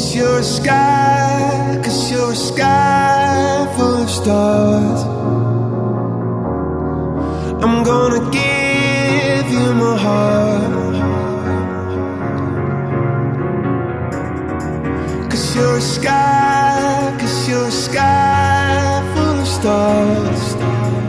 you're a sky, 'cause you're a sky full of stars. I'm gonna give you my heart, 'cause you're a sky, 'cause you're a sky full of stars.